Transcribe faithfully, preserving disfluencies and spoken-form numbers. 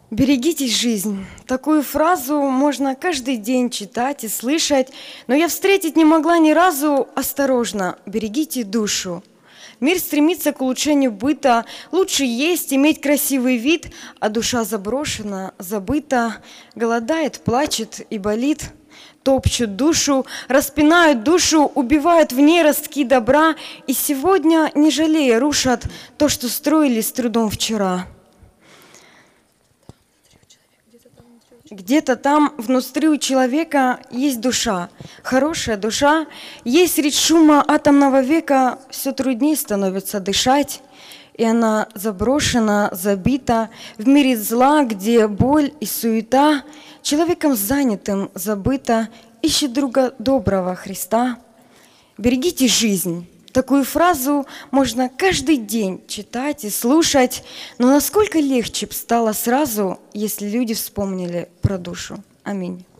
Берегите жизнь. Такую фразу можно каждый день читать и слышать, но я встретить не могла ни разу. Осторожно, берегите душу. Мир стремится к улучшению быта, лучше есть, иметь красивый вид, а душа заброшена, забыта, голодает, плачет и болит. Топчут душу, распинают душу, убивают в ней ростки добра, и сегодня, не жалея, рушат то, что строили с трудом вчера. Где-то там внутри у человека есть душа, хорошая душа. Ей средь шума атомного века все труднее становится дышать, и она заброшена, забита в мире зла, где боль и суета. Человеком занятым забыта, ищет друга доброго Христа. Берегите жизнь. Такую фразу можно каждый день читать и слушать, но насколько легче б стало сразу, если люди вспомнили про душу. Аминь.